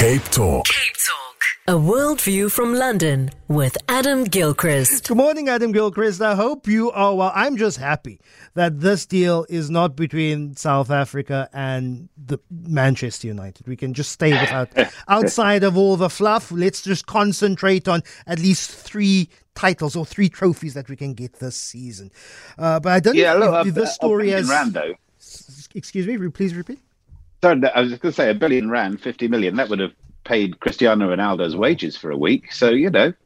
Cape Talk. A worldview from London with Adam Gilchrist. Good morning, Adam Gilchrist. I hope you are well. I'm just happy that this deal is not between South Africa and the Manchester United. We can just stay outside of all the fluff. Let's just concentrate on at least 3 titles or 3 trophies that we can get this season. But I don't know if this story has... Rand, though. Excuse me, please repeat. Sorry, I was just going to say, R1 billion, 50 million, that would have paid Cristiano Ronaldo's wages for a week. So,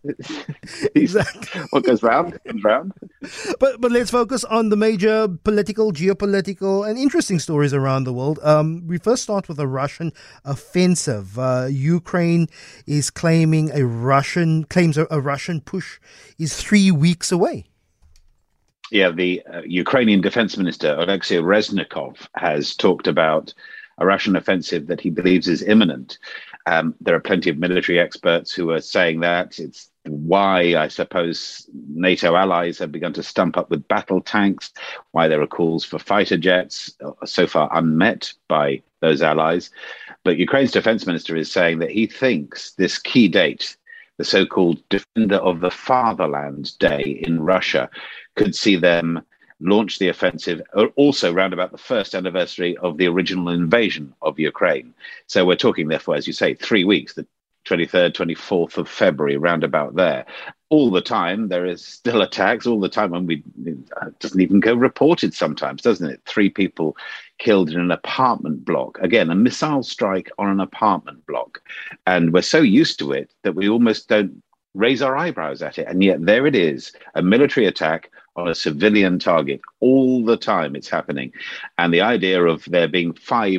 Exactly. What goes round comes round. But let's focus on the major political, geopolitical, and interesting stories around the world. We first start with a Russian offensive. Ukraine is claims a Russian push is 3 weeks away. Yeah, the Ukrainian Defense Minister, Alexei Reznikov, has talked about a Russian offensive that he believes is imminent. There are plenty of military experts who are saying that. It's why, I suppose, NATO allies have begun to stump up with battle tanks, why there are calls for fighter jets, so far unmet by those allies. But Ukraine's defense minister is saying that he thinks this key date, the so-called Defender of the Fatherland Day in Russia, could see them launch the offensive also round about the first anniversary of the original invasion of Ukraine. So we're talking, therefore, as you say, 3 weeks, the 23rd, 24th of February, round about there. All the time, there is still attacks, all the time, and it doesn't even go reported sometimes, doesn't it? 3 people killed in an apartment block. Again, a missile strike on an apartment block. And we're so used to it that we almost don't raise our eyebrows at it. And yet there it is, a military attack on a civilian target. All the time it's happening. And the idea of there being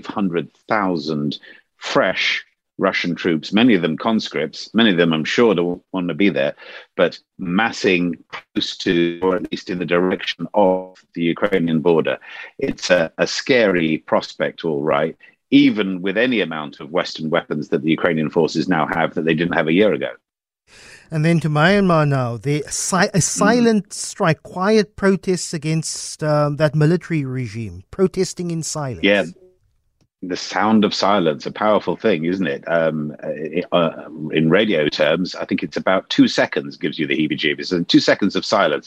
500,000 fresh Russian troops, many of them conscripts, many of them I'm sure don't want to be there, but massing close to, or at least in the direction of the Ukrainian border. It's a scary prospect, all right, even with any amount of Western weapons that the Ukrainian forces now have that they didn't have a year ago. And then to Myanmar now, a silent strike, quiet protests against that military regime, protesting in silence. Yeah, the sound of silence, a powerful thing, isn't it? In radio terms, I think it's about 2 seconds gives you the heebie-jeebies, and 2 seconds of silence.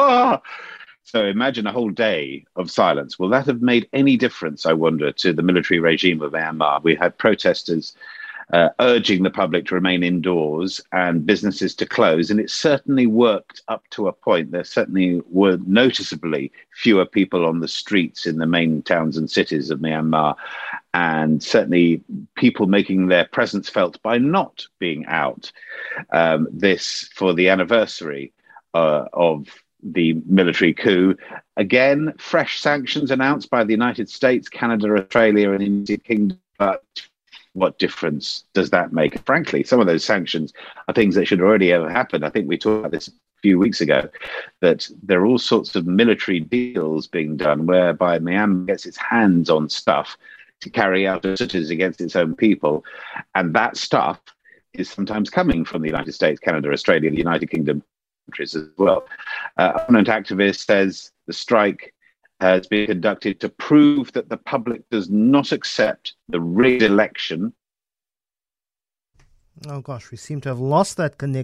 So imagine a whole day of silence. Will that have made any difference, I wonder, to the military regime of Myanmar? We had protesters urging the public to remain indoors and businesses to close. And it certainly worked up to a point. There certainly were noticeably fewer people on the streets in the main towns and cities of Myanmar, and certainly people making their presence felt by not being out. This for the anniversary of the military coup. Again, fresh sanctions announced by the United States, Canada, Australia, and the United Kingdom. But what difference does that make? Frankly, some of those sanctions are things that should already have happened. I think we talked about this a few weeks ago, that there are all sorts of military deals being done whereby Myanmar gets its hands on stuff to carry out atrocities against its own people. And that stuff is sometimes coming from the United States, Canada, Australia, the United Kingdom countries as well. Opponent activist says the strike has been conducted to prove that the public does not accept the rigged election. Oh gosh, we seem to have lost that connection.